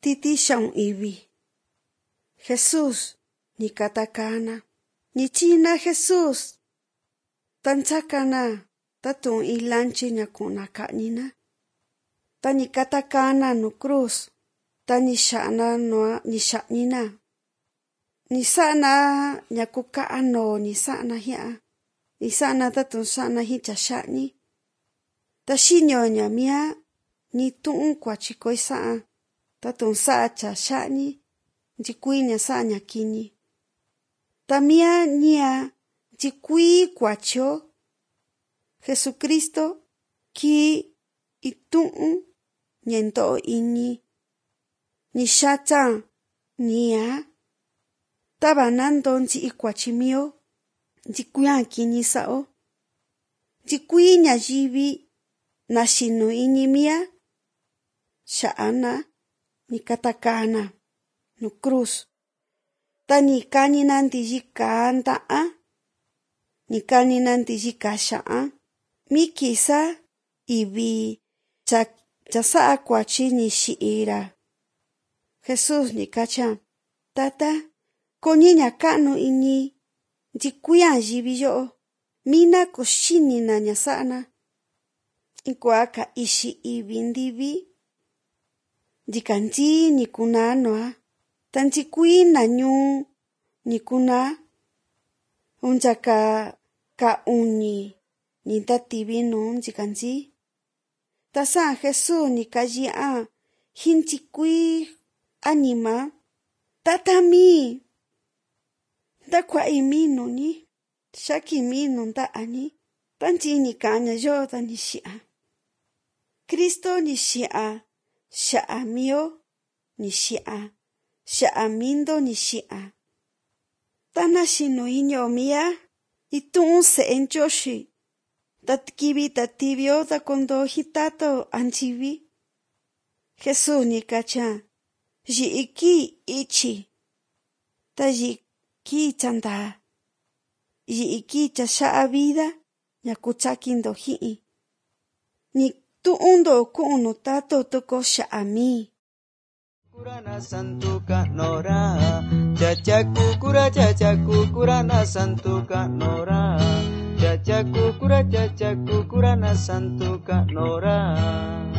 titi xaun ivi. Jesús ni katakana, ni china Jesús. Tanchakana tatun ilanchi ñakuna ka'nina. Ta ni katakana nu cruz, ta ni xa'na noa ni xa'nina. Ni sa'na ñakuka'a no ni sa'na hia'a. Ni sa'na tatun sa'na hi chaxa'ni. Ta xinyo ñamia ni tu'un kuachikoi sa'a. Tatun sa'a chaxa'ni, nchikui ña sa'a ñakini. Ta mia ñia nchikui kuachio. Jesucristo ki itu'un ñento'o ini. Ni xacha ñia. Tava nando nchi kuachimio, nchikuian kini sao. Nchikui ñayivi na xinu ini mia. Xa'ana ni katakana nu cruz. Ta ni kanina ndiyika nda'a. Ni kanina ndiyika xa'a. Mi kisa ivi chasa'a kuachi ni xi'ira. Jesús ni kacha, tata, koni ña ka'nu ini nchikuian yivi yo'o. Mina kuxinina ña sa'na. Inkua ka ixi ivi ndivi. Ndikanchi ni kuna noa. Ta nchikui na ñuu ni kuna. Unchaka ka uni ni tativi nu nchikanchi. Ta sa'a Jesús ni kayi'a hinchikui anima. Tata mi. Ndakua'i minu ni. Xaki minu nda'ani. Tanchi ni kaña yo ta ni xi'a. Cristo ni xi'a. Xa'a mio ni xi'a. Xa'a mindo ni xi'a. Tana xinu iño mia. Itu'un se'e nchoxi. Tatkivi tatibio ta kondo hitato anchivi. Jesús ni kacha. Yi'iki ichi. Ta yi'iki chanda. Yi'iki chaxa'a vida. Ñakuchakindo hi'i. Ni tu'undo ku'unu tato toko xa'a mi. Kurana santu kanora. Chachaku kurana santu kanora. Chachaku kurana santu kanora.